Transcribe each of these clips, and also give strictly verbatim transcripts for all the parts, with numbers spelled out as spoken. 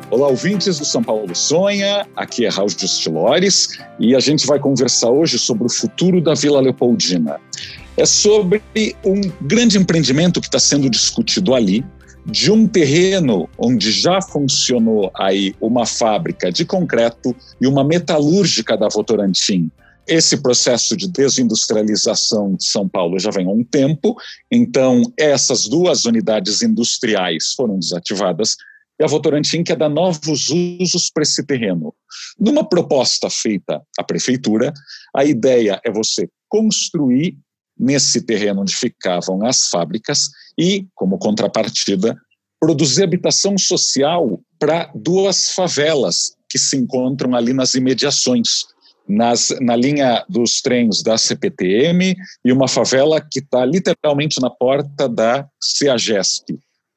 Olá, ouvintes do São Paulo Sonha, aqui é Raul Justilores e a gente vai conversar hoje sobre o futuro da Vila Leopoldina. É sobre um grande empreendimento que está sendo discutido ali, de um terreno onde já funcionou aí uma fábrica de concreto e uma metalúrgica da Votorantim. Esse processo de desindustrialização de São Paulo já vem há um tempo, então essas duas unidades industriais foram desativadas e a Votorantim quer dar novos usos para esse terreno. Numa proposta feita à prefeitura, a ideia é você construir nesse terreno onde ficavam as fábricas e, como contrapartida, produzir habitação social para duas favelas que se encontram ali nas imediações, nas, na linha dos trens da C P T M e uma favela que está literalmente na porta da CEAGESP.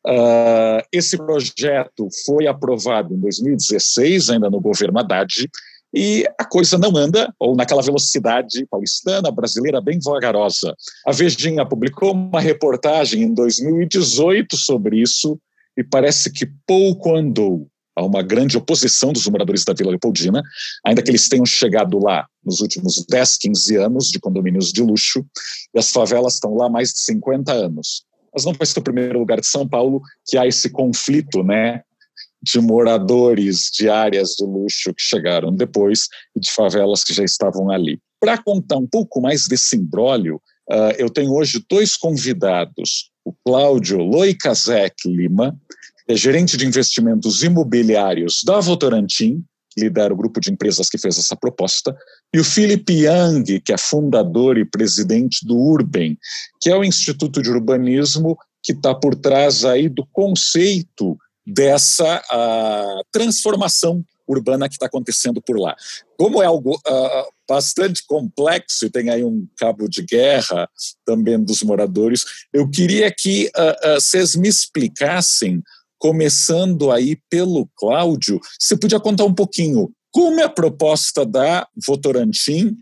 Uh, esse projeto foi aprovado em dois mil e dezesseis, ainda no governo Haddad, e a coisa não anda, ou naquela velocidade paulistana, brasileira, bem vagarosa. A Vejinha publicou uma reportagem em dois mil e dezoito sobre isso e parece que pouco andou. Há uma grande oposição dos moradores da Vila Leopoldina, ainda que eles tenham chegado lá nos últimos dez, quinze anos de condomínios de luxo, e as favelas estão lá há mais de cinquenta anos. Mas não vai ser o primeiro lugar de São Paulo que há esse conflito, né, de moradores de áreas de luxo que chegaram depois e de favelas que já estavam ali. Para contar um pouco mais desse imbróglio, uh, eu tenho hoje dois convidados, o Cláudio Loicazec Lima, que é gerente de investimentos imobiliários da Votorantim, que lidera o grupo de empresas que fez essa proposta, e o Philip Yang, que é fundador e presidente do Urbem, que é o Instituto de Urbanismo que está por trás aí do conceito dessa uh, transformação urbana que está acontecendo por lá. Como é algo uh, bastante complexo e tem aí um cabo de guerra também dos moradores, eu queria que uh, uh, vocês me explicassem, começando aí pelo Cláudio, você podia contar um pouquinho como é a proposta da Votorantim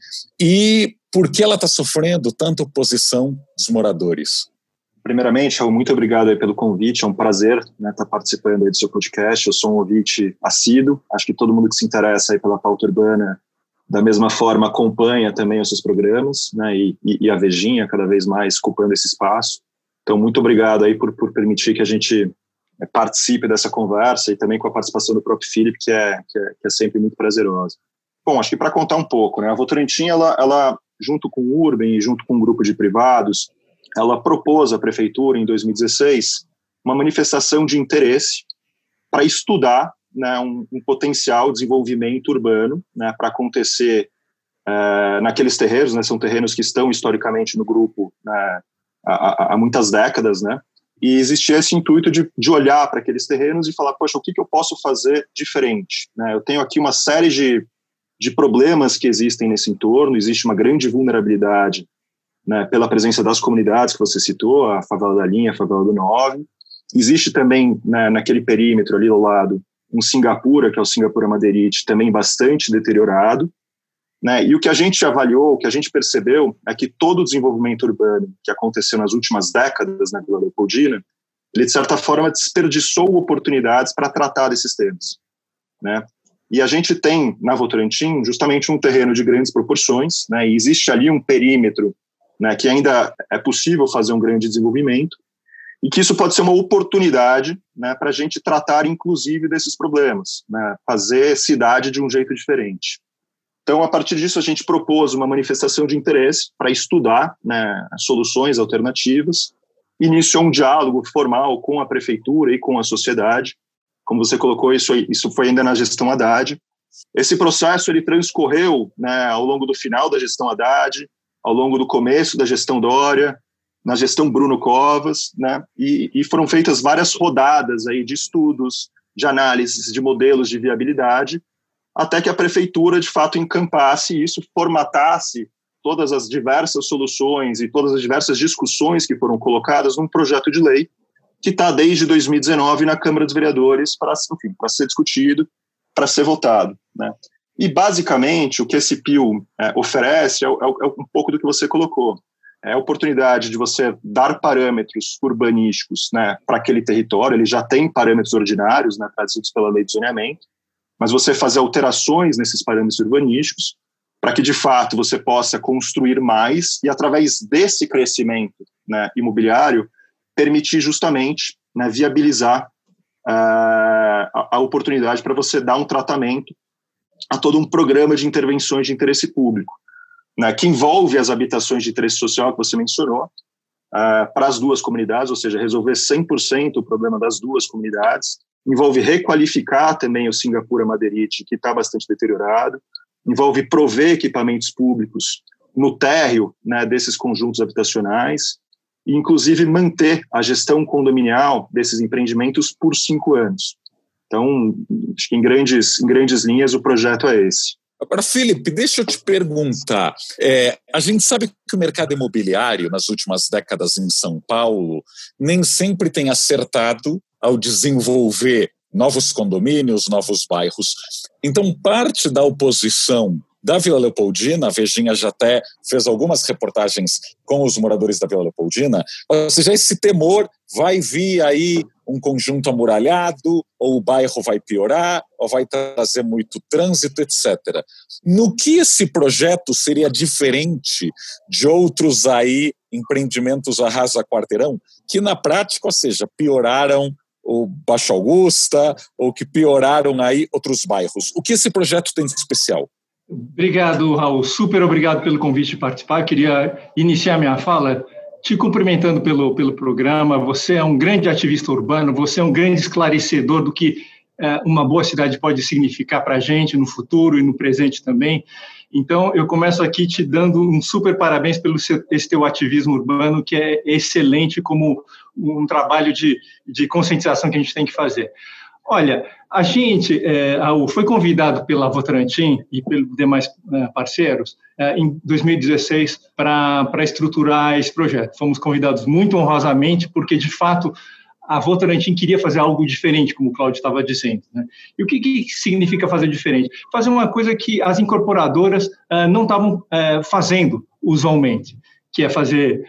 e por que ela está sofrendo tanta oposição dos moradores? Primeiramente, Raul, muito obrigado aí pelo convite, é um prazer, né, estar participando aí do seu podcast. Eu sou um ouvinte assíduo, acho que todo mundo que se interessa aí pela pauta urbana, da mesma forma, acompanha também os seus programas, né, e, e a Vejinha cada vez mais ocupando esse espaço. Então, muito obrigado aí por, por permitir que a gente participe dessa conversa e também com a participação do próprio Felipe, que é, que é, que é sempre muito prazerosa. Bom, acho que para contar um pouco, né, a Votorantim, ela, ela, junto com o Urbem e junto com um grupo de privados, ela propôs à prefeitura, em dois mil e dezesseis, uma manifestação de interesse para estudar, né, um, um potencial desenvolvimento urbano, né, para acontecer uh, naqueles terrenos, né, são terrenos que estão historicamente no grupo, né, há, há, há muitas décadas, né, e existia esse intuito de, de olhar para aqueles terrenos e falar, poxa, o que, que eu posso fazer diferente? Né? Eu tenho aqui uma série de, de problemas que existem nesse entorno, existe uma grande vulnerabilidade, né, pela presença das comunidades que você citou, a favela da Linha, a favela do Nove. Existe também, né, naquele perímetro ali ao lado, um Singapura, que é o Singapura Madeirite, também bastante deteriorado. Né, e o que a gente avaliou, o que a gente percebeu é que todo o desenvolvimento urbano que aconteceu nas últimas décadas na Vila Leopoldina, ele de certa forma desperdiçou oportunidades para tratar desses temas. Né? E a gente tem na Votorantim justamente um terreno de grandes proporções, né, e existe ali um perímetro, né, que ainda é possível fazer um grande desenvolvimento e que isso pode ser uma oportunidade, né, para a gente tratar inclusive desses problemas, né, fazer cidade de um jeito diferente. Então, a partir disso, a gente propôs uma manifestação de interesse para estudar, né, soluções alternativas. Iniciou um diálogo formal com a prefeitura e com a sociedade. Como você colocou, isso, isso foi ainda na gestão Haddad. Esse processo ele transcorreu, né, ao longo do final da gestão Haddad, ao longo do começo da gestão Dória, na gestão Bruno Covas, né, e, e foram feitas várias rodadas aí de estudos, de análises de modelos de viabilidade, até que a prefeitura, de fato, encampasse isso, formatasse todas as diversas soluções e todas as diversas discussões que foram colocadas num projeto de lei que está desde dois mil e dezenove na Câmara dos Vereadores para, enfim, para ser discutido, para ser votado. Né? E, basicamente, o que esse P I L é, oferece é, é, é um pouco do que você colocou. é a oportunidade de você dar parâmetros urbanísticos, né, para aquele território. Ele já tem parâmetros ordinários, né, trazidos pela lei de zoneamento, mas você fazer alterações nesses parâmetros urbanísticos para que, de fato, você possa construir mais e, através desse crescimento, né, imobiliário, permitir justamente, né, viabilizar uh, a, a oportunidade para você dar um tratamento a todo um programa de intervenções de interesse público, né, que envolve as habitações de interesse social que você mencionou, uh, para as duas comunidades, ou seja, resolver cem por cento o problema das duas comunidades, envolve requalificar também o Singapura Madeirite, que está bastante deteriorado, envolve prover equipamentos públicos no térreo, né, desses conjuntos habitacionais, e inclusive manter a gestão condominial desses empreendimentos por cinco anos. Então, acho que em grandes, em grandes linhas o projeto é esse. Agora, Felipe, deixa eu te perguntar. É, a gente sabe que o mercado imobiliário, nas últimas décadas em São Paulo, nem sempre tem acertado ao desenvolver novos condomínios, novos bairros. Então, parte da oposição da Vila Leopoldina, a Vejinha já até fez algumas reportagens com os moradores da Vila Leopoldina, ou seja, esse temor, vai vir aí um conjunto amuralhado, ou o bairro vai piorar, ou vai trazer muito trânsito, etcétera. No que esse projeto seria diferente de outros aí empreendimentos arrasa quarteirão, que na prática, ou seja, pioraram o Baixo Augusta, ou que pioraram aí outros bairros? O que esse projeto tem de especial? Obrigado, Raul. Super obrigado pelo convite de participar. Eu queria iniciar minha fala te cumprimentando pelo, pelo programa. Você é um grande ativista urbano, você é um grande esclarecedor do que é, uma boa cidade pode significar para a gente no futuro e no presente também. Então, eu começo aqui te dando um super parabéns pelo seu, esse teu ativismo urbano, que é excelente como um trabalho de, de conscientização que a gente tem que fazer. Olha, a gente é, foi convidado pela Votorantim e pelos demais é, parceiros é, em dois mil e dezesseis para estruturar esse projeto. Fomos convidados muito honrosamente porque, de fato, a Votorantim queria fazer algo diferente, como o Cláudio estava dizendo, né? E o que, que significa fazer diferente? Fazer uma coisa que as incorporadoras é, não estavam é, fazendo usualmente, que é fazer,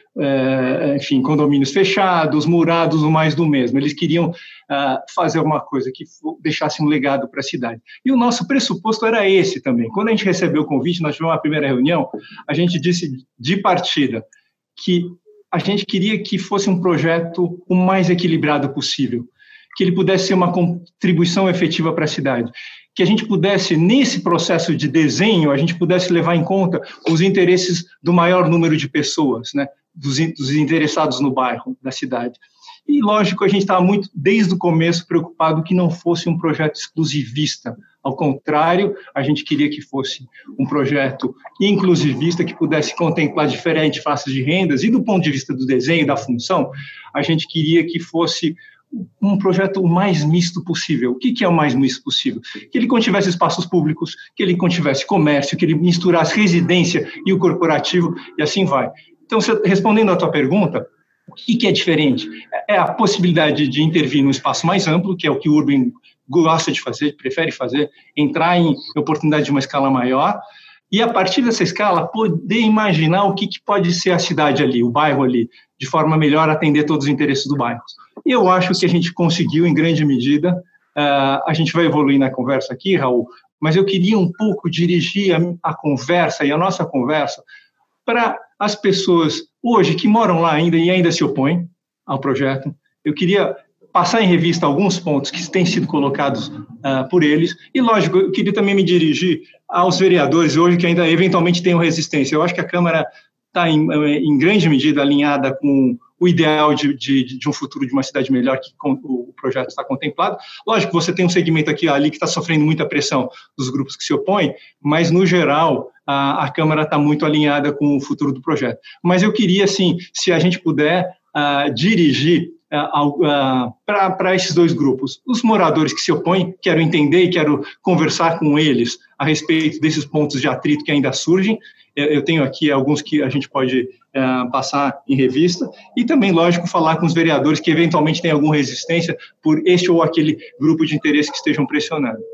é, enfim, condomínios fechados, murados, o mais do mesmo. Eles queriam uh, fazer uma coisa que deixasse um legado para a cidade. E o nosso pressuposto era esse também. Quando a gente recebeu o convite, nós tivemos uma primeira reunião, a gente disse de partida que a gente queria que fosse um projeto o mais equilibrado possível, que ele pudesse ser uma contribuição efetiva para a cidade, que a gente pudesse, nesse processo de desenho, a gente pudesse levar em conta os interesses do maior número de pessoas, né, dos, dos interessados no bairro, da cidade. E, lógico, a gente estava muito, desde o começo, preocupado que não fosse um projeto exclusivista. Ao contrário, a gente queria que fosse um projeto inclusivista, que pudesse contemplar diferentes faixas de rendas, e do ponto de vista do desenho, da função, a gente queria que fosse um projeto o mais misto possível. O que é o mais misto possível? Que ele contivesse espaços públicos, que ele contivesse comércio, que ele misturasse residência e o corporativo, e assim vai. Então, respondendo à tua pergunta, o que é diferente? É a possibilidade de intervir num espaço mais amplo, que é o que o Urban gosta de fazer, prefere fazer, entrar em oportunidade de uma escala maior, e a partir dessa escala, poder imaginar o que pode ser a cidade ali, o bairro ali, de forma melhor atender todos os interesses do bairro. E eu acho que a gente conseguiu, em grande medida. Uh, a gente vai evoluir na conversa aqui, Raul, mas eu queria um pouco dirigir a, a conversa e a nossa conversa para as pessoas hoje que moram lá ainda e ainda se opõem ao projeto. Eu queria passar em revista alguns pontos que têm sido colocados uh, por eles e, lógico, eu queria também me dirigir aos vereadores hoje que ainda eventualmente tenham resistência. Eu acho que a Câmara está, em, em grande medida, alinhada com o ideal de, de, de um futuro de uma cidade melhor que com, o projeto está contemplado. Lógico, você tem um segmento aqui ali que está sofrendo muita pressão dos grupos que se opõem, mas, no geral, a, a Câmara está muito alinhada com o futuro do projeto. Mas eu queria, assim, se a gente puder uh, dirigir uh, uh, para esses dois grupos. Os moradores que se opõem, quero entender e quero conversar com eles a respeito desses pontos de atrito que ainda surgem. Eu tenho aqui alguns que a gente pode uh, passar em revista, e também, lógico, falar com os vereadores que eventualmente têm alguma resistência por este ou aquele grupo de interesse que estejam pressionando.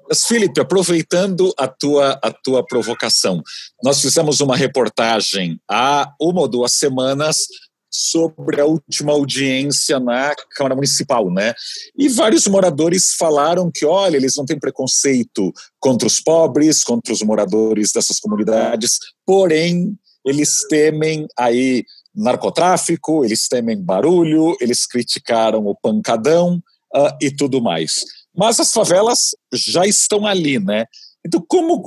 Mas, Felipe, aproveitando a tua, a tua provocação, nós fizemos uma reportagem há uma ou duas semanas sobre a última audiência na Câmara Municipal, né? E vários moradores falaram que, olha, eles não têm preconceito contra os pobres, contra os moradores dessas comunidades, porém, eles temem aí narcotráfico, eles temem barulho, eles criticaram o pancadão uh, e tudo mais. Mas as favelas já estão ali, né? Então, como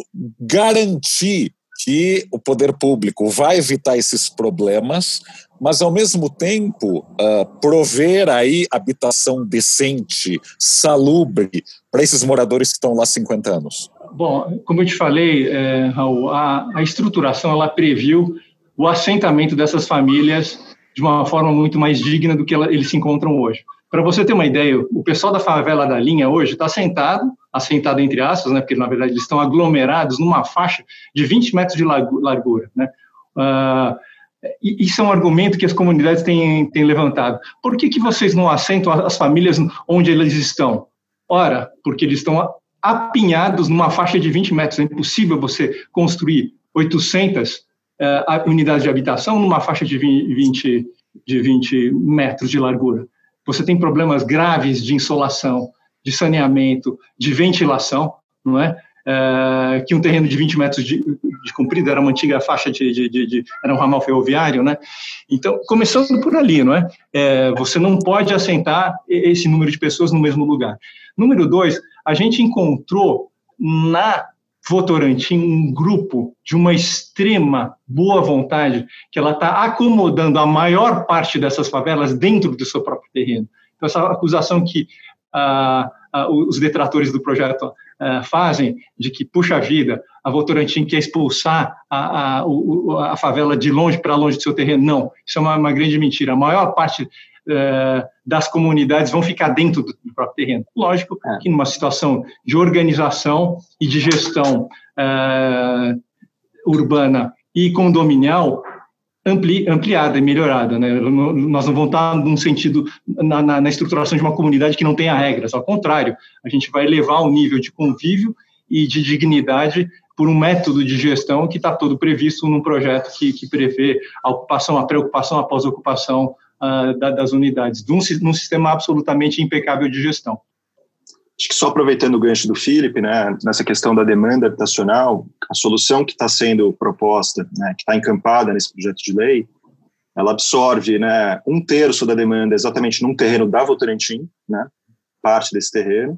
garantir que o poder público vai evitar esses problemas, mas, ao mesmo tempo, uh, prover aí habitação decente, salubre, para esses moradores que estão lá há cinquenta anos? Bom, como eu te falei, é, Raul, a, a estruturação ela previu o assentamento dessas famílias de uma forma muito mais digna do que ela, eles se encontram hoje. Para você ter uma ideia, o pessoal da favela da linha hoje está assentado, assentado entre aspas, né, porque na verdade eles estão aglomerados numa faixa de vinte metros de largura. Né? Uh, e isso é um argumento que as comunidades têm, têm levantado. Por que, que vocês não assentam as famílias onde eles estão? Ora, porque eles estão apinhados numa faixa de vinte metros. É impossível você construir oitocentas uh, unidades de habitação numa faixa de vinte, de vinte metros de largura. Você tem problemas graves de insolação, de saneamento, de ventilação, não é? É, que um terreno de vinte metros de, de comprido era uma antiga faixa de, de, de, de era um ramal ferroviário, né? Então, começando por ali, não é? É, você não pode assentar esse número de pessoas no mesmo lugar. Número dois, a gente encontrou na Votorantim um grupo de uma extrema boa vontade que ela está acomodando a maior parte dessas favelas dentro do seu próprio terreno. Então, essa acusação que ah, ah, os detratores do projeto ah, fazem de que, puxa vida, a Votorantim quer expulsar a, a, a favela de longe para longe do seu terreno. Não, isso é uma, uma grande mentira. A maior parte Uh, das comunidades vão ficar dentro do, do próprio terreno. Lógico é. que numa situação de organização e de gestão uh, urbana e condominial ampli, ampliada e melhorada, né? Nós não vamos estar num sentido na, na, na estruturação de uma comunidade que não tenha regras, ao contrário, a gente vai elevar o nível de convívio e de dignidade por um método de gestão que está todo previsto num projeto que, que prevê a ocupação, a preocupação após a ocupação Uh, das unidades, num, num sistema absolutamente impecável de gestão. Acho que só aproveitando o gancho do Felipe, né, nessa questão da demanda habitacional, a solução que está sendo proposta, né, que está encampada nesse projeto de lei, ela absorve, né, um terço da demanda exatamente num terreno da Votorantim, né, parte desse terreno,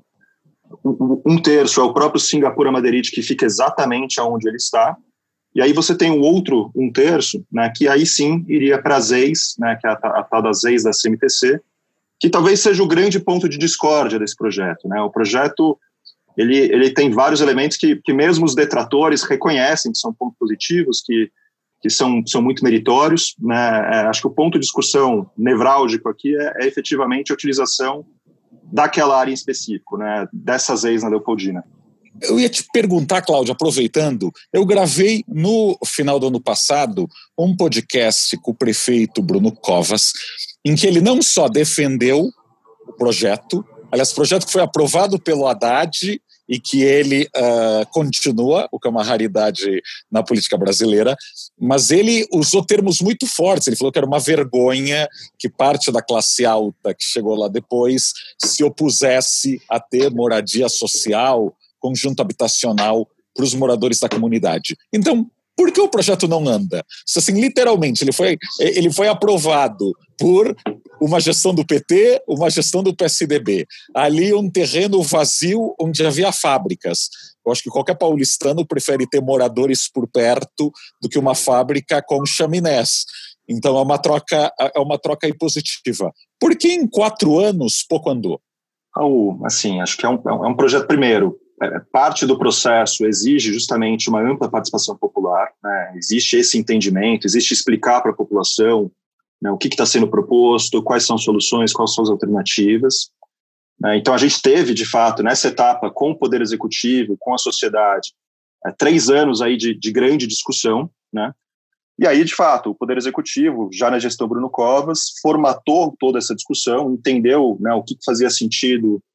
um terço é o próprio Singapura Madeirite, que fica exatamente onde ele está. E aí você tem o outro, um terço, né, que aí sim iria para as E Is, né, que é a tal das E Is da C M T C, que talvez seja o grande ponto de discórdia desse projeto. Né? O projeto ele, ele tem vários elementos que, que mesmo os detratores reconhecem que são pontos positivos, que, que são, são muito meritórios. Né? É, acho que o ponto de discussão nevrálgico aqui é, é efetivamente a utilização daquela área em específico, né, dessas E Is na Leopoldina. Eu ia te perguntar, Cláudia, aproveitando, eu gravei no final do ano passado um podcast com o prefeito Bruno Covas, em que ele não só defendeu o projeto, aliás, o projeto que foi aprovado pelo Haddad e que ele uh, continua, o que é uma raridade na política brasileira, mas ele usou termos muito fortes. Ele falou que era uma vergonha que parte da classe alta que chegou lá depois se opusesse a ter moradia social, conjunto habitacional para os moradores da comunidade. Então, por que o projeto não anda? Assim, literalmente, ele foi, ele foi aprovado por uma gestão do P T, uma gestão do P S D B. Ali um terreno vazio onde havia fábricas. Eu acho que qualquer paulistano prefere ter moradores por perto do que uma fábrica com chaminés. Então, é uma troca, é uma troca aí positiva. Por que em quatro anos pouco andou? Raul, assim, acho que é um, é um projeto, primeiro, parte do processo exige justamente uma ampla participação popular, né? Existe esse entendimento, existe explicar para a população, né, o que está sendo proposto, quais são as soluções, quais são as alternativas. Né? Então, a gente teve, de fato, nessa etapa, com o Poder Executivo, com a sociedade, é, três anos aí de, de grande discussão, né? E aí, de fato, o Poder Executivo, já na gestão Bruno Covas, formatou toda essa discussão, entendeu, né, o que fazia sentido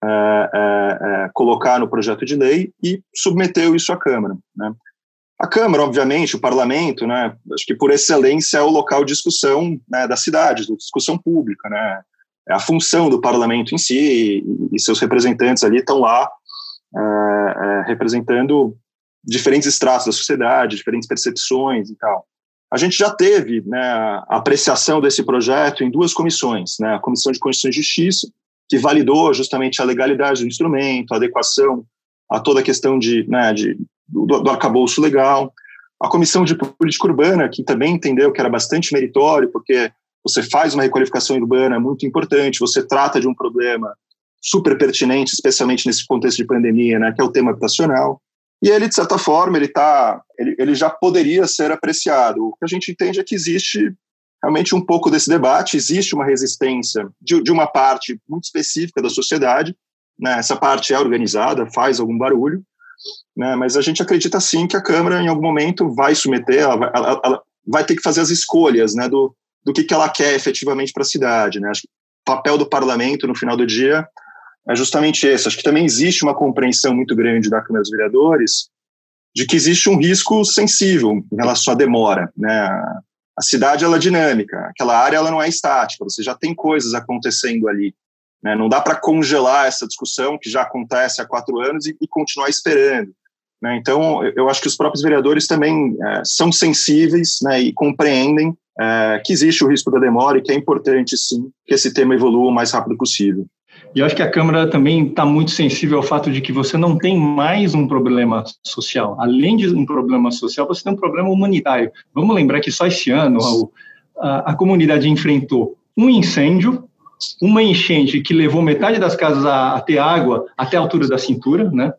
é, é, é, colocar no projeto de lei e submeteu isso à Câmara, né? A Câmara, obviamente, o Parlamento, né, acho que por excelência é o local de discussão, né, da cidade, de discussão pública, né? É a função do Parlamento em si, e, e seus representantes ali estão lá é, é, representando diferentes estratos da sociedade, diferentes percepções e tal. A gente já teve, né, a apreciação desse projeto em duas comissões, né, a Comissão de Constituição e Justiça, que validou justamente a legalidade do instrumento, a adequação a toda a questão de, né, de Do, do arcabouço legal, a Comissão de Política Urbana, que também entendeu que era bastante meritório, porque você faz uma requalificação urbana muito importante, você trata de um problema super pertinente, especialmente nesse contexto de pandemia, né, que é o tema habitacional, e ele, de certa forma, ele, tá, ele, ele já poderia ser apreciado. O que a gente entende é que existe realmente um pouco desse debate, existe uma resistência de, de uma parte muito específica da sociedade, né, essa parte é organizada, faz algum barulho, né, mas a gente acredita sim que a Câmara em algum momento vai submeter, ela vai, ela, ela vai ter que fazer as escolhas, né, do, do que, que ela quer efetivamente para a cidade, né. Acho que o papel do Parlamento no final do dia é justamente esse. Acho que também existe uma compreensão muito grande da Câmara dos Vereadores de que existe um risco sensível em relação à demora, né. A cidade ela é dinâmica, aquela área ela não é estática, você já tem coisas acontecendo ali. Né, não dá para congelar essa discussão que já acontece há quatro anos e, e continuar esperando. Né, então, eu acho que os próprios vereadores também é, são sensíveis, né, e compreendem é, que existe o risco da demora e que é importante, sim, que esse tema evolua o mais rápido possível. E eu acho que a Câmara também está muito sensível ao fato de que você não tem mais um problema social. Além de um problema social, você tem um problema humanitário. Vamos lembrar que só esse ano a, a comunidade enfrentou um incêndio, uma enchente que levou metade das casas a, a ter água até a altura da cintura, né?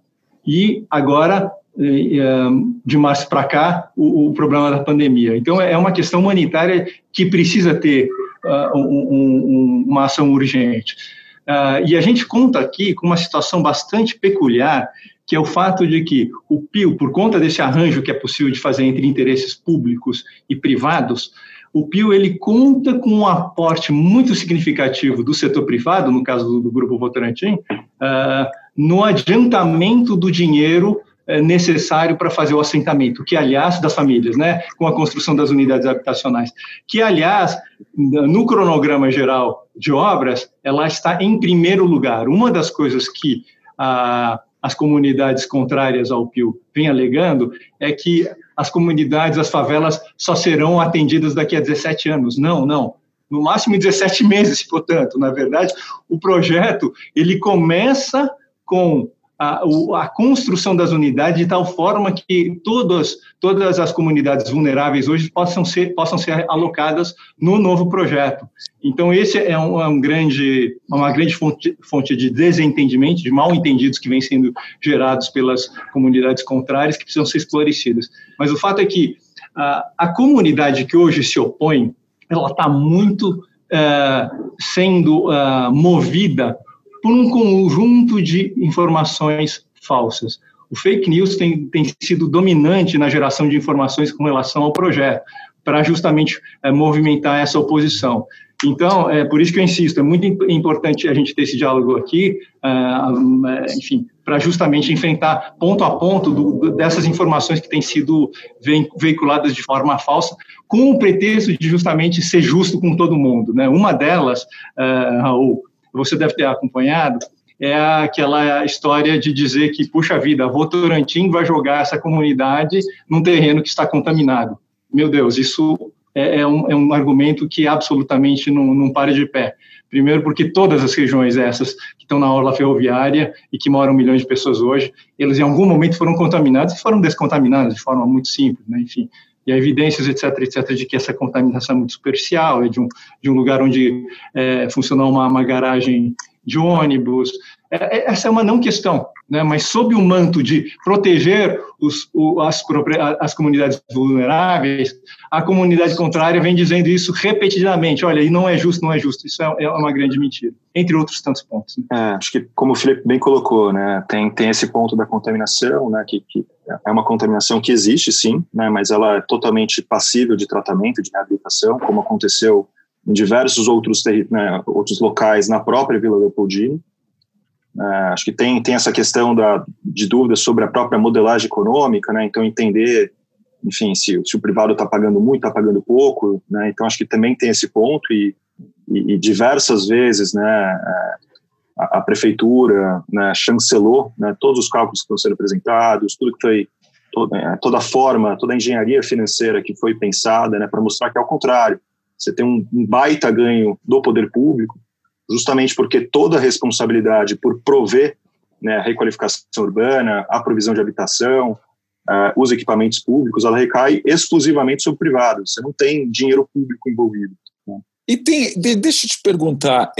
E agora, de março para cá, o, o problema da pandemia. Então, é uma questão humanitária que precisa ter uh, um, um, uma ação urgente. Uh, e a gente conta aqui com uma situação bastante peculiar, que é o fato de que o P I O, por conta desse arranjo que é possível de fazer entre interesses públicos e privados, o P I O ele conta com um aporte muito significativo do setor privado, no caso do, do Grupo Votorantim, uh, no adiantamento do dinheiro uh, necessário para fazer o assentamento, que, aliás, das famílias, né, com a construção das unidades habitacionais, que, aliás, no cronograma geral de obras, ela está em primeiro lugar. Uma das coisas que uh, as comunidades contrárias ao P I O vêm alegando é que as comunidades, as favelas, só serão atendidas daqui a dezessete anos. Não, não. No máximo dezessete meses, portanto. Na verdade, o projeto ele começa com a, a construção das unidades de tal forma que todas, todas as comunidades vulneráveis hoje possam ser, possam ser alocadas no novo projeto. Então, esse é, um, é um grande, uma grande fonte, fonte de desentendimento, de mal-entendidos que vêm sendo gerados pelas comunidades contrárias, que precisam ser esclarecidas. Mas o fato é que a, a comunidade que hoje se opõe, ela está muito uh, sendo uh, movida por um conjunto de informações falsas. O fake news tem, tem sido dominante na geração de informações com relação ao projeto, para justamente uh, movimentar essa oposição. Então, é por isso que eu insisto, é muito importante a gente ter esse diálogo aqui, uh, enfim, para justamente enfrentar ponto a ponto do, do, dessas informações que têm sido veiculadas de forma falsa, com o pretexto de justamente ser justo com todo mundo, né? Uma delas, uh, Raul, você deve ter acompanhado, é aquela história de dizer que, puxa vida, a Votorantim vai jogar essa comunidade num terreno que está contaminado. Meu Deus, isso é, é, um, é um argumento que absolutamente não, não para de pé. Primeiro porque todas as regiões essas que estão na orla ferroviária e que moram milhões de pessoas hoje, eles em algum momento foram contaminados e foram descontaminados de forma muito simples, né? Enfim, e há evidências, etc, etc, de que essa contaminação é muito superficial, é de um, de um lugar onde é, funcionou uma, uma garagem de ônibus. É, essa é uma não questão, né? Mas sob o manto de proteger os, o, as, as comunidades vulneráveis, a comunidade contrária vem dizendo isso repetidamente. Olha, e não é justo, não é justo. Isso é, é uma grande mentira, entre outros tantos pontos. Né? É, acho que, como o Felipe bem colocou, né, tem, tem esse ponto da contaminação, né, que, que é uma contaminação que existe, sim, né, mas ela é totalmente passível de tratamento, de reabilitação, como aconteceu em diversos outros, né, outros locais na própria Vila Leopoldina. É, acho que tem, tem essa questão da, de dúvidas sobre a própria modelagem econômica, né? Então entender, enfim, se, se o privado está pagando muito, está pagando pouco, né? Então acho que também tem esse ponto e, e, e diversas vezes, né, a, a prefeitura, né, chancelou, né, todos os cálculos que estão sendo apresentados, tudo que foi, toda, toda a forma, toda a engenharia financeira que foi pensada, né, para mostrar que é ao contrário, você tem um, um baita ganho do poder público, justamente porque toda a responsabilidade por prover, né, a requalificação urbana, a provisão de habitação, uh, os equipamentos públicos, ela recai exclusivamente sobre o privado. Você não tem dinheiro público envolvido. Né? E tem, de, deixa eu te perguntar,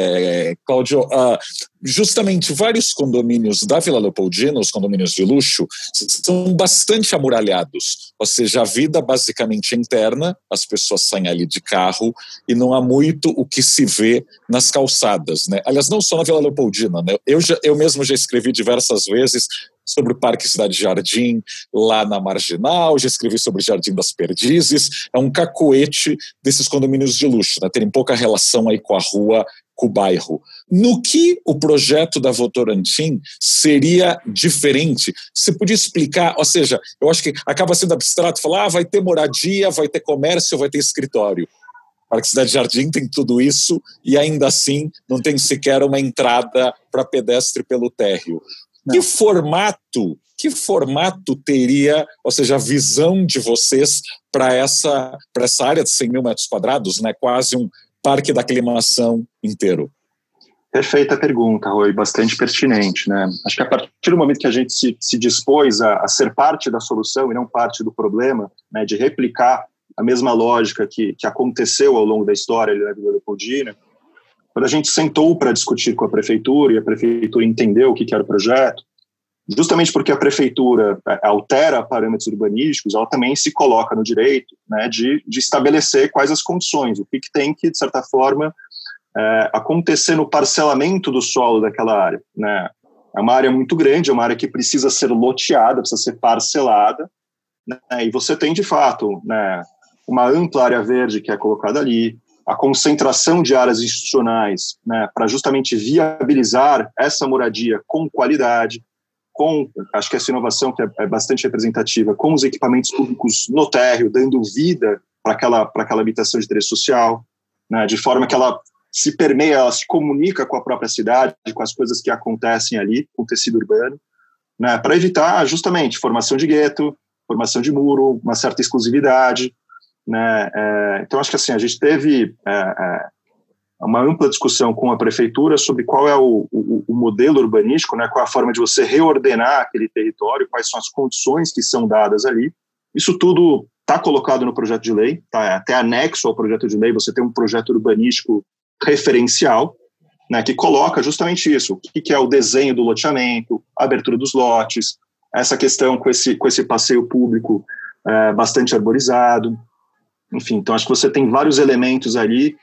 é, Cláudio, uh, justamente vários condomínios da Vila Leopoldina, os condomínios de luxo, são bastante amuralhados, ou seja, a vida basicamente interna, as pessoas saem ali de carro e não há muito o que se vê nas calçadas, né? Aliás, não só na Vila Leopoldina, né? Eu, já, eu mesmo já escrevi diversas vezes sobre o Parque Cidade Jardim, lá na Marginal, já escrevi sobre o Jardim das Perdizes, é um cacoete desses condomínios de luxo, né? Terem pouca relação aí com a rua, com o bairro. No que o projeto da Votorantim seria diferente? Você podia explicar, ou seja, eu acho que acaba sendo abstrato falar, ah, vai ter moradia, vai ter comércio, vai ter escritório. O Parque Cidade Jardim tem tudo isso e ainda assim não tem sequer uma entrada para pedestre pelo térreo. Não. Que formato, que formato teria, ou seja, a visão de vocês para essa, para essa área de cem mil metros quadrados, né? Quase um parque da aclimação inteiro? Perfeita pergunta, Rui, bastante pertinente, né? Acho que a partir do momento que a gente se, se dispôs a, a ser parte da solução e não parte do problema, né, de replicar a mesma lógica que, que aconteceu ao longo da história ali na Vila Leopoldina, quando a gente sentou para discutir com a prefeitura e a prefeitura entendeu o que, que era o projeto, justamente porque a prefeitura altera parâmetros urbanísticos, ela também se coloca no direito, né, de, de estabelecer quais as condições, o que, que tem que, de certa forma, é, acontecer no parcelamento do solo daquela área. Né? É uma área muito grande, é uma área que precisa ser loteada, precisa ser parcelada, né, e você tem, de fato, né, uma ampla área verde que é colocada ali, a concentração de áreas institucionais, né, para justamente viabilizar essa moradia com qualidade, com, acho que essa inovação que é, é bastante representativa, com os equipamentos públicos no térreo, dando vida para aquela, para aquela habitação de interesse social, né, de forma que ela se permeia, ela se comunica com a própria cidade, com as coisas que acontecem ali, com o tecido urbano, né, para evitar justamente formação de gueto, formação de muro, uma certa exclusividade, né, é, então acho que assim, a gente teve é, é, uma ampla discussão com a prefeitura sobre qual é o, o, o modelo urbanístico, né, qual é a forma de você reordenar aquele território, quais são as condições que são dadas ali. Isso tudo está colocado no projeto de lei, tá, até anexo ao projeto de lei você tem um projeto urbanístico referencial, né, que coloca justamente isso, o que, que é o desenho do loteamento, a abertura dos lotes, essa questão com esse, com esse passeio público é, bastante arborizado. Enfim, então acho que você tem vários elementos ali,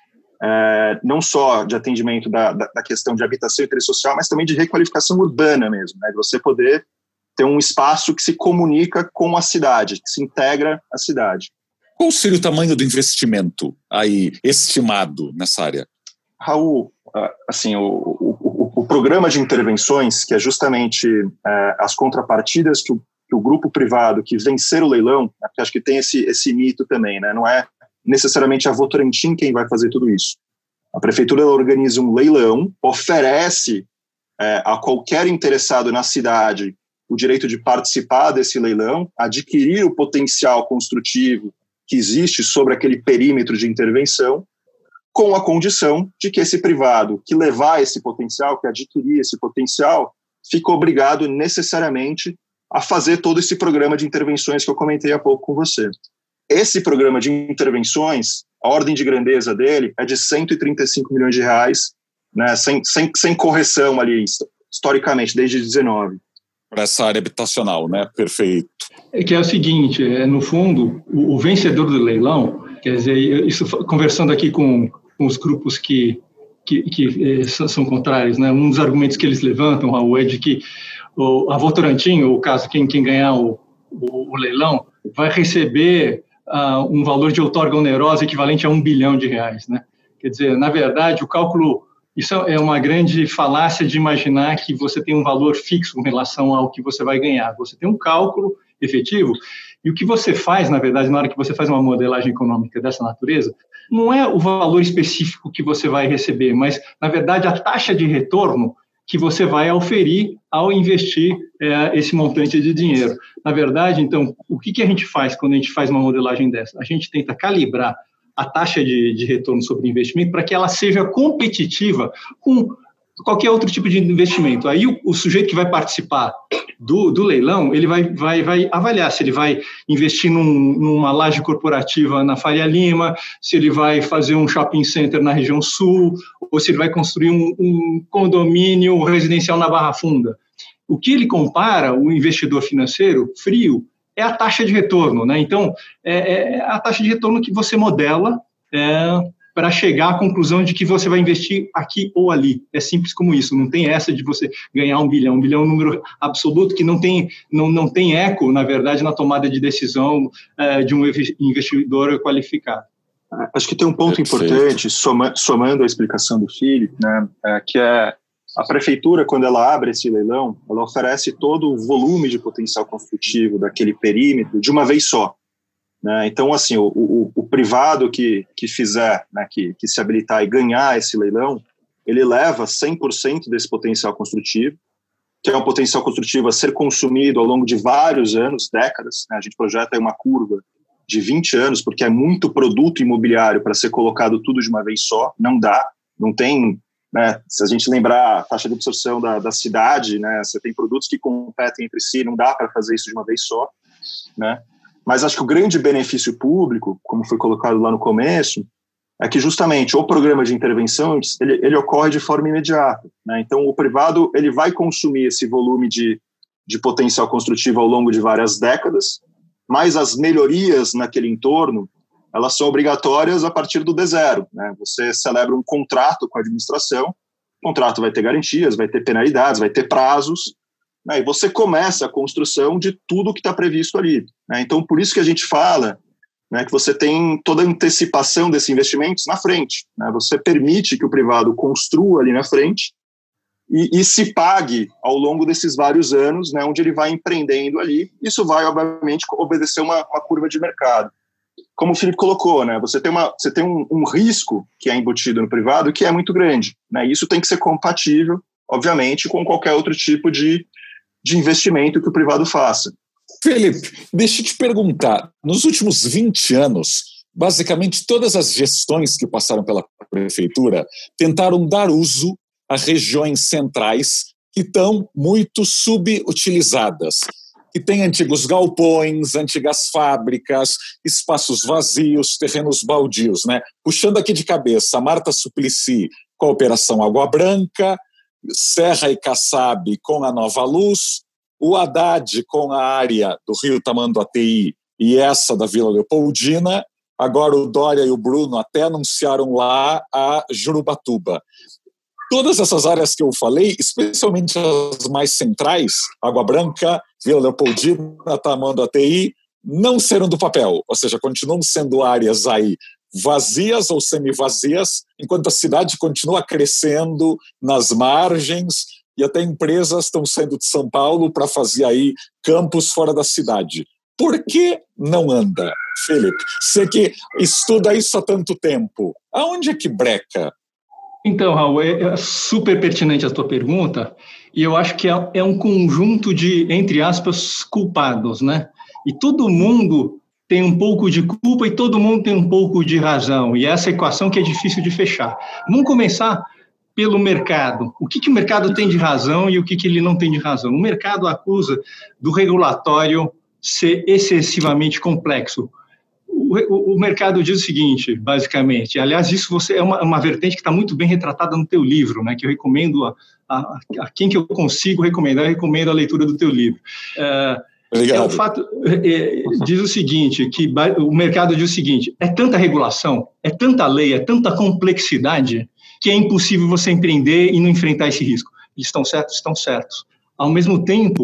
é, não só de atendimento da, da, da questão de habitação e interesse social, mas também de requalificação urbana mesmo, né, de você poder ter um espaço que se comunica com a cidade, que se integra à cidade. Qual seria o tamanho do investimento aí estimado nessa área? Raul, assim, o, o, o programa de intervenções, que é justamente é, as contrapartidas que o que o grupo privado que vencer o leilão, acho que tem esse, esse mito também, né? Não é necessariamente a Votorantim quem vai fazer tudo isso. A prefeitura ela organiza um leilão, oferece é, a qualquer interessado na cidade o direito de participar desse leilão, adquirir o potencial construtivo que existe sobre aquele perímetro de intervenção, com a condição de que esse privado que levar esse potencial, que adquirir esse potencial, fica obrigado necessariamente a fazer todo esse programa de intervenções que eu comentei há pouco com você. Esse programa de intervenções, a ordem de grandeza dele é de cento e trinta e cinco milhões de reais, né, sem, sem, sem correção ali, historicamente, desde dezenove. Para essa área habitacional, né? Perfeito. É que é o seguinte, é, no fundo, o, o vencedor do leilão, quer dizer, isso conversando aqui com, com os grupos que, que, que é, são contrários, né, um dos argumentos que eles levantam, Raul, é de que a Votorantim, ou caso quem, quem ganhar o, o, o leilão, vai receber uh, um valor de outorga onerosa equivalente a um bilhão de reais, né? Quer dizer, na verdade, o cálculo Isso é uma grande falácia de imaginar que você tem um valor fixo em relação ao que você vai ganhar. Você tem um cálculo efetivo e o que você faz, na verdade, na hora que você faz uma modelagem econômica dessa natureza, não é o valor específico que você vai receber, mas, na verdade, a taxa de retorno que você vai auferir ao investir é, esse montante de dinheiro. Na verdade, então, o que, que a gente faz quando a gente faz uma modelagem dessa? A gente tenta calibrar a taxa de, de retorno sobre investimento para que ela seja competitiva com qualquer outro tipo de investimento. Aí o, o sujeito que vai participar do, do leilão, ele vai, vai, vai avaliar se ele vai investir num, numa laje corporativa na Faria Lima, se ele vai fazer um shopping center na região sul, ou se ele vai construir um, um condomínio residencial na Barra Funda. O que ele compara, o investidor financeiro frio, é a taxa de retorno, né? Então, é, é a taxa de retorno que você modela é, para chegar à conclusão de que você vai investir aqui ou ali. É simples como isso, não tem essa de você ganhar um bilhão. Um bilhão é um número absoluto que não tem, não, não tem eco, na verdade, na tomada de decisão é, de um investidor qualificado. Acho que tem um ponto Perfeito. importante, soma, somando a explicação do Felipe, né, é, que é a prefeitura, quando ela abre esse leilão, ela oferece todo o volume de potencial construtivo daquele perímetro de uma vez só. Né? Então, assim, o, o, o privado que, que fizer, né, que, que se habilitar e ganhar esse leilão, ele leva cem por cento desse potencial construtivo, que é um potencial construtivo a ser consumido ao longo de vários anos, décadas. Né? A gente projeta aí uma curva de vinte anos, porque é muito produto imobiliário para ser colocado tudo de uma vez só, não dá, não tem... Né, se a gente lembrar a taxa de absorção da, da cidade, né, você tem produtos que competem entre si, não dá para fazer isso de uma vez só, né? Mas acho que o grande benefício público, como foi colocado lá no começo, é que justamente o programa de intervenção ele, ele ocorre de forma imediata, né? Então o privado ele vai consumir esse volume de, de potencial construtivo ao longo de várias décadas, mas as melhorias naquele entorno elas são obrigatórias a partir do D zero, né? Você celebra um contrato com a administração, o contrato vai ter garantias, vai ter penalidades, vai ter prazos, né? E você começa a construção de tudo que está previsto ali, né? Então, por isso que a gente fala, né, que você tem toda a antecipação desses investimentos na frente, né? Você permite que o privado construa ali na frente e, e se pague ao longo desses vários anos, né, onde ele vai empreendendo ali. Isso vai, obviamente, obedecer uma, uma curva de mercado. Como o Felipe colocou, né, você tem, uma, você tem um, um risco que é embutido no privado que é muito grande, né, e isso tem que ser compatível, obviamente, com qualquer outro tipo de, de investimento que o privado faça. Felipe, deixa eu te perguntar, nos últimos vinte anos, basicamente todas as gestões que passaram pela prefeitura tentaram dar uso a regiões centrais que estão muito subutilizadas, que tem antigos galpões, antigas fábricas, espaços vazios, terrenos baldios, né? Puxando aqui de cabeça, Marta Suplicy com a Operação Água Branca, Serra e Kassab com a Nova Luz, o Haddad com a área do Rio Tamanduateí e essa da Vila Leopoldina, agora o Dória e o Bruno até anunciaram lá a Jurubatuba. Todas essas áreas que eu falei, especialmente as mais centrais, Água Branca, Vila Leopoldina, Tamanduateí, não saíram do papel, ou seja, continuam sendo áreas aí vazias ou semi-vazias, enquanto a cidade continua crescendo nas margens e até empresas estão saindo de São Paulo para fazer aí campos fora da cidade. Por que não anda, Felipe? Você que estuda isso há tanto tempo, aonde é que breca? Então, Raul, é super pertinente a tua pergunta, e eu acho que é um conjunto de, entre aspas, culpados, né? E todo mundo tem um pouco de culpa e todo mundo tem um pouco de razão, e essa equação que é difícil de fechar. Vamos começar pelo mercado. O que, que o mercado tem de razão e o que, que ele não tem de razão? O mercado acusa do regulatório ser excessivamente complexo. O, o mercado diz o seguinte, basicamente, aliás, isso você é uma, uma vertente que está muito bem retratada no teu livro, né, que eu recomendo a, a, a quem que eu consigo recomendar, eu recomendo a leitura do teu livro. É, Obrigado. É, o fato, é, diz o seguinte, que o mercado diz o seguinte, é tanta regulação, é tanta lei, é tanta complexidade, que é impossível você empreender e não enfrentar esse risco. Eles estão certos? Estão certos. Ao mesmo tempo,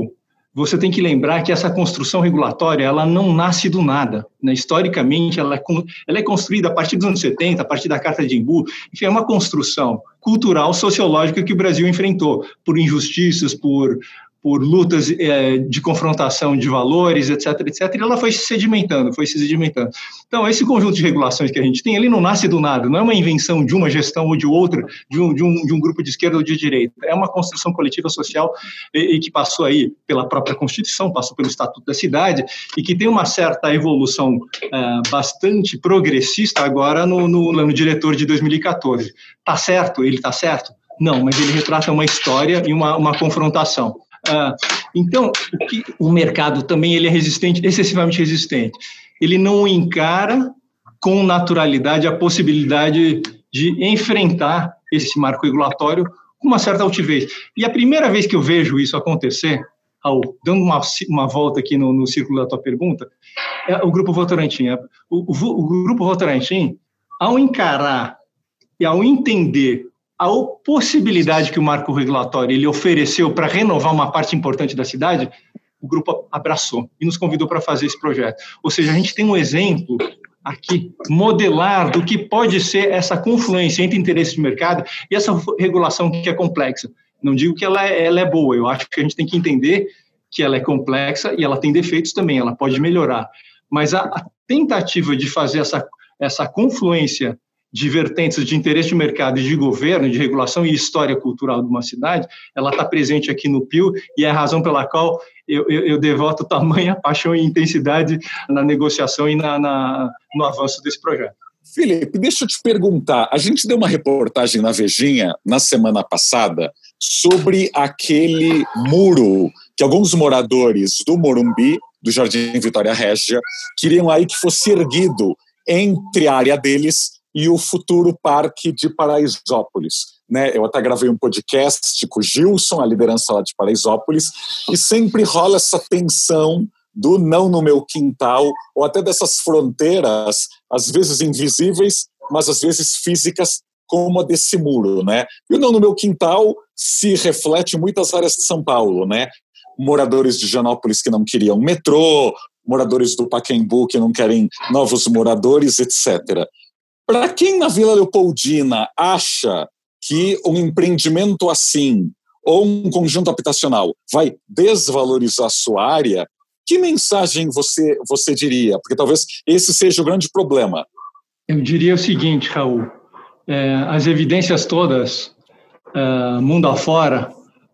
você tem que lembrar que essa construção regulatória, ela não nasce do nada, né? Historicamente, ela é, ela é construída a partir dos anos setenta, a partir da Carta de Embu, enfim, é uma construção cultural, sociológica que o Brasil enfrentou, por injustiças, por, por lutas é, de confrontação de valores, etc, etc, e ela foi se sedimentando, foi se sedimentando. Então, esse conjunto de regulações que a gente tem, ele não nasce do nada, não é uma invenção de uma gestão ou de outra, de um, de um, de um grupo de esquerda ou de direita, é uma construção coletiva social e, e que passou aí pela própria Constituição, passou pelo Estatuto da Cidade, e que tem uma certa evolução é, bastante progressista agora no, no plano diretor de dois mil e quatorze. Está certo? Ele está certo? Não, mas ele retrata uma história e uma, uma confrontação. Ah, então, o, que, o mercado também ele é resistente, excessivamente resistente. Ele não encara com naturalidade a possibilidade de enfrentar esse marco regulatório com uma certa altivez. E a primeira vez que eu vejo isso acontecer, Raul, dando uma, uma volta aqui no, no círculo da tua pergunta, é o Grupo Votorantim. O, o, o Grupo Votorantim, ao encarar e ao entender a possibilidade que o marco regulatório ele ofereceu para renovar uma parte importante da cidade, o grupo abraçou e nos convidou para fazer esse projeto. Ou seja, a gente tem um exemplo aqui, modelar do que pode ser essa confluência entre interesses de mercado e essa regulação que é complexa. Não digo que ela é, ela é boa, eu acho que a gente tem que entender que ela é complexa e ela tem defeitos também, ela pode melhorar. Mas a, a tentativa de fazer essa, essa confluência de vertentes de interesse de mercado e de governo, de regulação e história cultural de uma cidade, ela está presente aqui no P I U e é a razão pela qual eu, eu, eu devoto tamanha paixão e intensidade na negociação e na, na, no avanço desse projeto. Felipe, deixa eu te perguntar, a gente deu uma reportagem na Vejinha, na semana passada, sobre aquele muro que alguns moradores do Morumbi, do Jardim Vitória Régia, queriam aí que fosse erguido entre a área deles e o futuro parque de Paraisópolis. Né? Eu até gravei um podcast com o Gilson, a liderança lá de Paraisópolis, e sempre rola essa tensão do não no meu quintal, ou até dessas fronteiras, às vezes invisíveis, mas às vezes físicas, como a desse muro. Né? E o não no meu quintal se reflete em muitas áreas de São Paulo. Né? Moradores de Higienópolis que não queriam metrô, moradores do Pacaembu que não querem novos moradores, etcétera. Para quem na Vila Leopoldina acha que um empreendimento assim, ou um conjunto habitacional, vai desvalorizar a sua área, que mensagem você, você diria? Porque talvez esse seja o grande problema. Eu diria o seguinte, Raul, é, as evidências todas, é, mundo afora,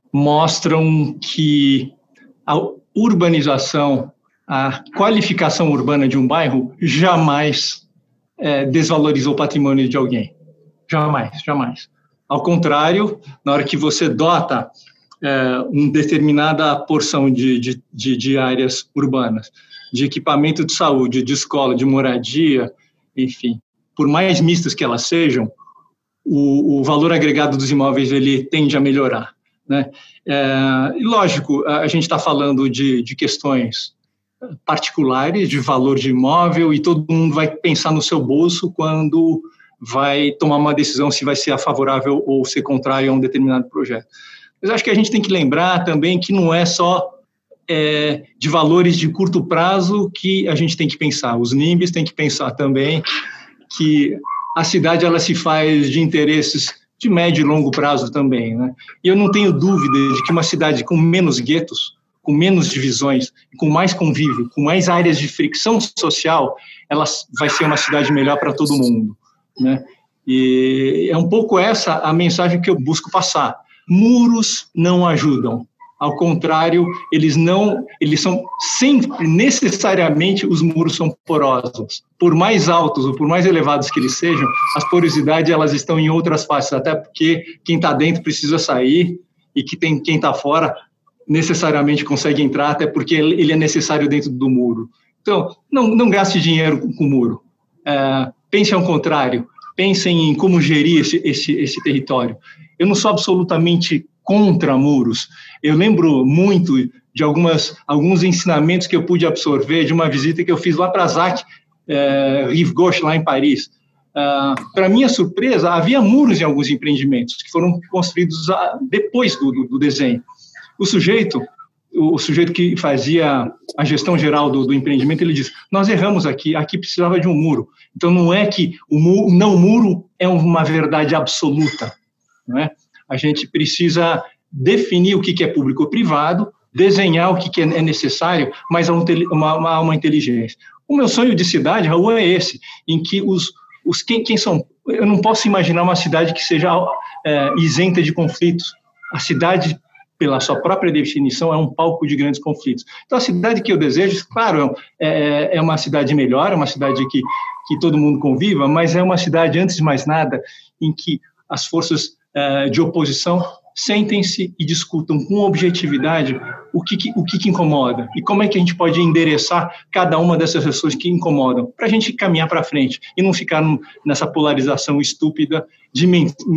mostram que a urbanização, a qualificação urbana de um bairro jamais É, desvalorizou o patrimônio de alguém. Jamais, jamais. Ao contrário, na hora que você dota é, uma determinada porção de, de, de, de áreas urbanas, de equipamento de saúde, de escola, de moradia, enfim, por mais mistas que elas sejam, o, o valor agregado dos imóveis ele tende a melhorar. Né? É, e lógico, a gente está falando de, de questões particulares de valor de imóvel e todo mundo vai pensar no seu bolso quando vai tomar uma decisão se vai ser favorável ou ser contrário a um determinado projeto. Mas acho que a gente tem que lembrar também que não é só é, de valores de curto prazo que a gente tem que pensar. Os NIMBYs têm que pensar também que a cidade ela se faz de interesses de médio e longo prazo também. Né? E eu não tenho dúvida de que uma cidade com menos guetos, com menos divisões, com mais convívio, com mais áreas de fricção social, ela vai ser uma cidade melhor para todo mundo. Né? E é um pouco essa a mensagem que eu busco passar. Muros não ajudam. Ao contrário, eles não, eles são sempre, necessariamente, os muros são porosos. Por mais altos ou por mais elevados que eles sejam, as porosidades elas estão em outras faces, até porque quem está dentro precisa sair e que tem, quem está fora necessariamente consegue entrar, até porque ele é necessário dentro do muro. Então, não, não gaste dinheiro com, com o muro. É, pense ao contrário, pensem em como gerir esse, esse, esse território. Eu não sou absolutamente contra muros. Eu lembro muito de algumas, alguns ensinamentos que eu pude absorver de uma visita que eu fiz lá para Zac, é, Rive Gauche, lá em Paris. Uh, para minha surpresa, havia muros em alguns empreendimentos que foram construídos depois do, do, do desenho. O sujeito o, o sujeito que fazia a gestão geral do, do empreendimento, ele diz, nós erramos aqui, aqui precisava de um muro. Então, não é que o mu- não muro é uma verdade absoluta, não é? A gente precisa definir o que é público ou privado, desenhar o que é necessário, mas há uma, uma, uma inteligência. O meu sonho de cidade, Raul, é esse, em que os, os quem, quem são... Eu não posso imaginar uma cidade que seja é, isenta de conflitos. A cidade, pela sua própria definição, é um palco de grandes conflitos. Então, a cidade que eu desejo, claro, é, é uma cidade melhor, é uma cidade que, que todo mundo conviva, mas é uma cidade, antes de mais nada, em que as forças é, de oposição sentem-se e discutam com objetividade o que, que, o que, que incomoda e como é que a gente pode endereçar cada uma dessas pessoas que incomodam, para a gente caminhar para frente e não ficar num, nessa polarização estúpida de,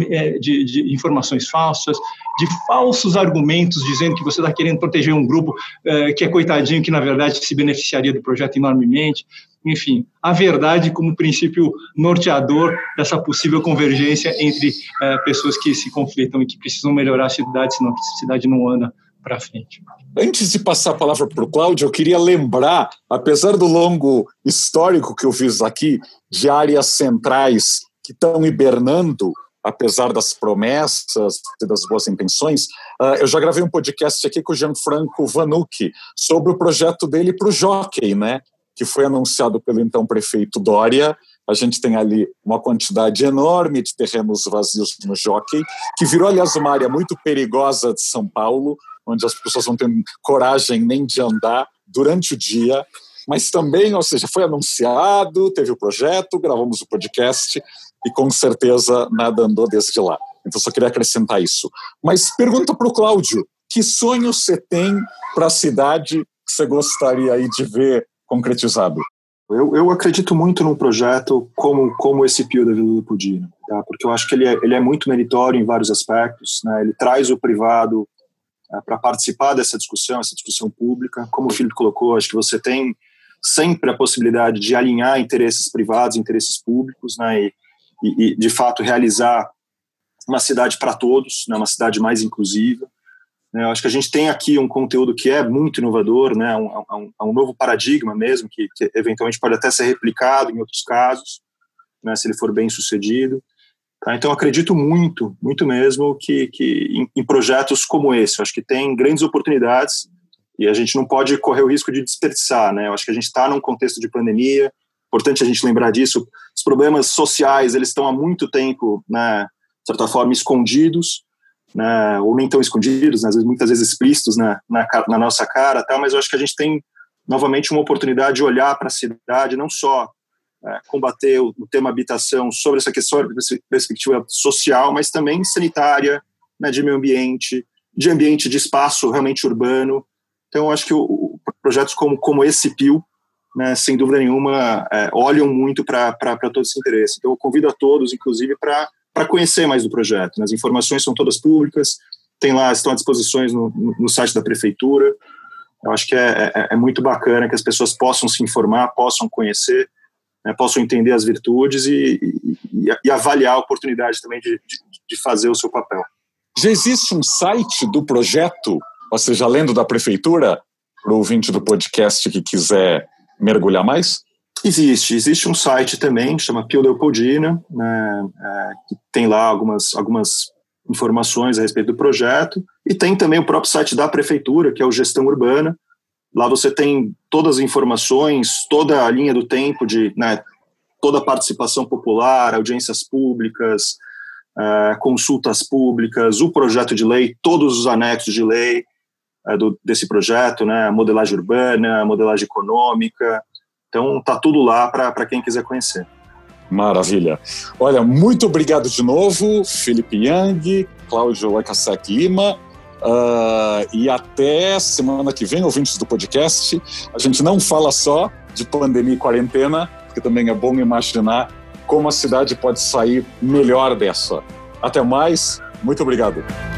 de, de informações falsas, de falsos argumentos dizendo que você está querendo proteger um grupo eh, que é coitadinho, que na verdade se beneficiaria do projeto enormemente. Enfim, a verdade como princípio norteador dessa possível convergência entre eh, pessoas que se conflitam e que precisam melhorar a cidade, senão a cidade não anda para frente. Antes de passar a palavra para o Cláudio, eu queria lembrar, apesar do longo histórico que eu fiz aqui, de áreas centrais que estão hibernando, apesar das promessas e das boas intenções, uh, eu já gravei um podcast aqui com o Gianfranco Vanucci sobre o projeto dele para o Jockey, né, que foi anunciado pelo então prefeito Dória. A gente tem ali uma quantidade enorme de terrenos vazios no Jockey, que virou, aliás, uma área muito perigosa de São Paulo, onde as pessoas não têm coragem nem de andar durante o dia, mas também, ou seja, foi anunciado, teve o projeto, gravamos o podcast e com certeza nada andou desde lá. Então só queria acrescentar isso. Mas pergunta para o Cláudio, que sonho você tem para a cidade que você gostaria aí de ver concretizado? Eu, eu acredito muito num projeto como, como esse Pio da Vila Leopoldina, tá? Porque eu acho que ele é, ele é muito meritório em vários aspectos, né? Ele traz o privado é, para participar dessa discussão, essa discussão pública. Como o Felipe colocou, acho que você tem sempre a possibilidade de alinhar interesses privados, interesses públicos, né? E, e, e de fato realizar uma cidade para todos, né? Uma cidade mais inclusiva. Eu acho que a gente tem aqui um conteúdo que é muito inovador, né, um, um, um novo paradigma mesmo, que, que eventualmente pode até ser replicado em outros casos, né, se ele for bem sucedido. Tá? Então, eu acredito muito, muito mesmo, que, que em, em projetos como esse, eu acho que tem grandes oportunidades e a gente não pode correr o risco de desperdiçar. Né? Eu acho que a gente está num contexto de pandemia, importante a gente lembrar disso. Os problemas sociais, eles estão há muito tempo, né, de certa forma, escondidos, né, ou nem tão escondidos, né, às vezes, muitas vezes explícitos na, na, na nossa cara, tá, mas eu acho que a gente tem novamente uma oportunidade de olhar para a cidade, não só é, combater o, o tema habitação sobre essa questão de perspectiva social, mas também sanitária, né, de meio ambiente, de ambiente de espaço realmente urbano. Então eu acho que o, o, projetos como, como esse Pio, né, sem dúvida nenhuma, é, olham muito para todo esse interesse. Então eu convido a todos, inclusive, para para conhecer mais do projeto. As informações são todas públicas, tem lá, estão à disposição no, no site da prefeitura. Eu acho que é, é, é muito bacana que as pessoas possam se informar, possam conhecer, né, possam entender as virtudes e, e, e avaliar a oportunidade também de, de, de fazer o seu papel. Já existe um site do projeto, ou seja, além do da prefeitura, para o ouvinte do podcast que quiser mergulhar mais? Existe, existe um site também que chama Pio Leopoldina, né, é, que tem lá algumas, algumas informações a respeito do projeto, e tem também o próprio site da prefeitura, que é o Gestão Urbana. Lá você tem todas as informações, toda a linha do tempo de, né, toda a participação popular, audiências públicas, uh, consultas públicas, o projeto de lei, todos os anexos de lei uh, do, desse projeto, né, a modelagem urbana, a modelagem econômica. Então, tá tudo lá para quem quiser conhecer. Maravilha. Olha, muito obrigado de novo, Felipe Yang, Cláudio Wojciech Lima, uh, e até semana que vem, ouvintes do podcast. A gente não fala só de pandemia e quarentena, porque também é bom imaginar como a cidade pode sair melhor dessa. Até mais, muito obrigado.